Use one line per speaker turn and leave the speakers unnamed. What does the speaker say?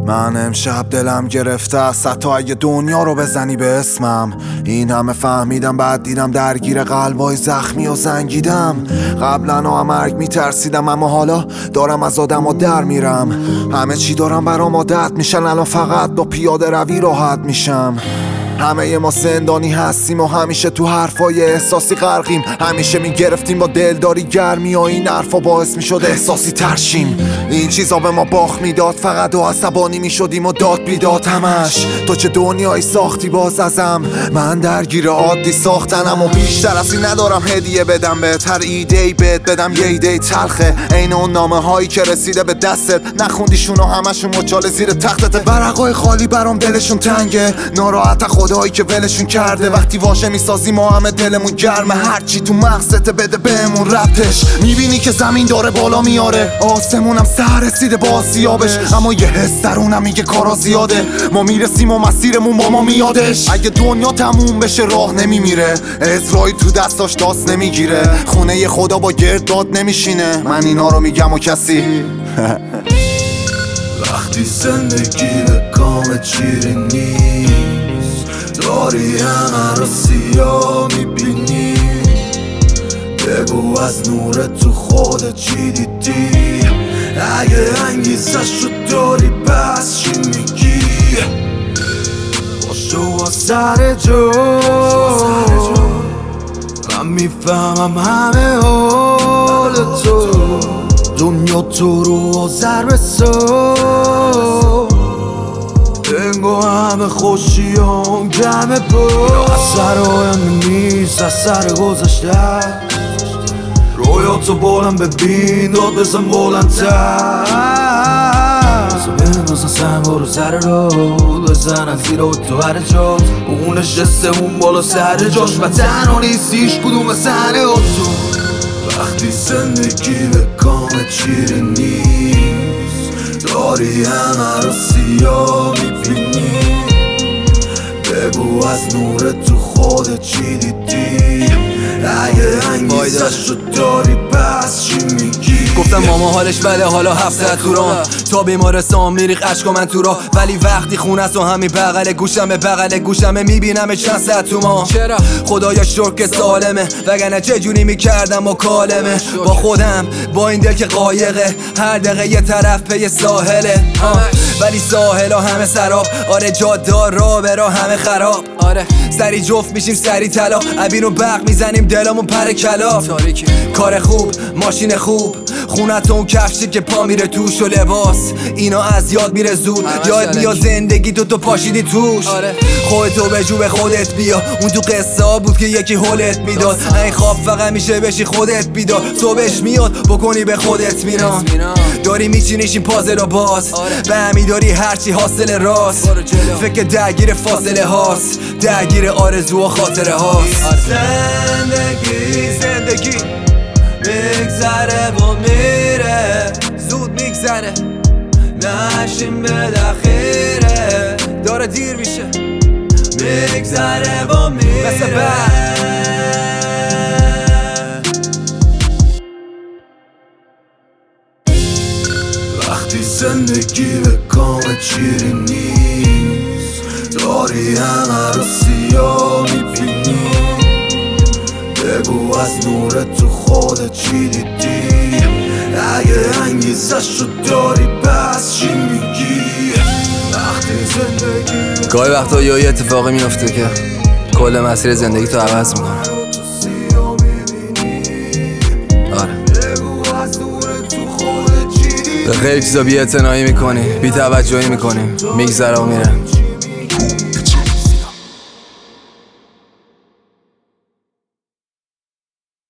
من امشب دلم گرفته است حتی اگه دنیا رو بزنی به اسمم. این همه فهمیدم بعد دیدم درگیر قلبای زخمی و زنگیدم. قبلا مرگ میترسیدم اما حالا دارم از آدم در میرم. همه چی دارم برام عادت میشن، الان فقط با پیاده روی راحت میشم. همه ما زندانی هستیم و همیشه تو حرفای احساسی غرقیم. همیشه میگرفتیم با دلداری گرمی و این حرفا باعث میشد احساسی ترشیم. این چیزا به ما باخت میداد، فقط و عصبانی میشدیم و داد بیداد همش. تو چه دنیایی ساختی باز ازم، من درگیر عادی ساختنم و بیشتر از این ندارم هدیه بدم بهت. هر ایده‌ای بهت بدم یه ایده تلخه، عین اون نامه هایی که رسیده به دستت نخوندیشون و همشون مچاله زیر تختت. ورقای خالی برام دلشون تنگه، ناراحت خدایی که ولشون کرده. وقتی واژه میسازی ما همه دلمون گرمه، هرچی تو مغزت بده بهمون ربطش. میبینی که زمین داره بالا میاره، آسمونم سر رسیده با آسیابش، اما یه حس درونم میگه کارا زیاده. ما میرسیم و مسیرمون با ما میادش. اگه دنیا تموم بشه راه نمیمیره، اسرائیل تو دستاش داست نمیگیره، خونه خدا با گرداد نمیشینه. من اینا رو میگم و کسی
وقتی زندگی به کام چیره نیست، داری همه رو سیاه میبینی. بگو از نور تو خودت چی دیدی، اگه انگیزش رو داری پس چی میگی. باشو با سر جو، من میفهمم همه حال تو. دنیا تو رو آذر بسو، انگو همه خوشیام گمه بود. از سر آینده نیست، از سر گذشته رویاتو بلند ببین، داد بزن بلندتر. بندازن سنگا رو سر رو بزنن زیر تو هر جا. اون نشسته اون بالا سر جاش و تنها نیستیش کدوم سنه تو. وقتی زندگی به کام چیره نیست، داری همه رو سیاه میبینی. بگو از نور تو خودت چی دیدی، اگه انگیزش رو داری پس چی میگی.
گفتم ماما حالش بده حالا 7 تو رام، تا بیمارستان میریخ عشق من تو راه. ولی وقتی خونه است و همین بغل گوشمه میبینم چند ساعت تو ما. چرا خدایا شکر که سالمه، وگرنه چه جوری میکردم و کالمه. با خودم با این دل که قایقه، هر دقیقه یه طرف پی ساحله. ولی ساحلا همه سراب، آره جادار را به راه همه خراب. آره سری جفت میشیم سری طلا، ابین و برق میزنیم دلمون پر کلاف. کار خوب ماشین خوب، خونت اون کفشی که پا میره توش و لباس، اینا از یاد میره زود. یاد میاد زندگی تو پاشیدی توش. خودتو به جو به خودت بیا، اون تو قصه ها بود که یکی هولت میداد. این خواب فقط میشه بشی خودت بیدار، صبحش میاد بکنی به خودت میران. داری میچینیش این پازل و باز، به همی داری هرچی حاصل راست. فکر درگیر فاصله هاست، درگیر آرزو و خاطره هاست.
زندگی میگذره و میره،
زود میگذره
نشیم به دخیره.
داره دیر میشه
میگذره و میره
مثل بعد.
وقتی زندگی به کام چیری نیست، داری همه رو سیاه میبینی. بگو از نور تو خودت چی دیدی، اگه انگیزش رو داری پس چی میگی. وقتی زندگی
گاهی وقتا یه اتفاقی میفته که کل مسیر زندگی تو عوض میکنه. آره به خیلی چیزا بی اعتنایی میکنی، بی توجهی میکنی، میگذره و میره.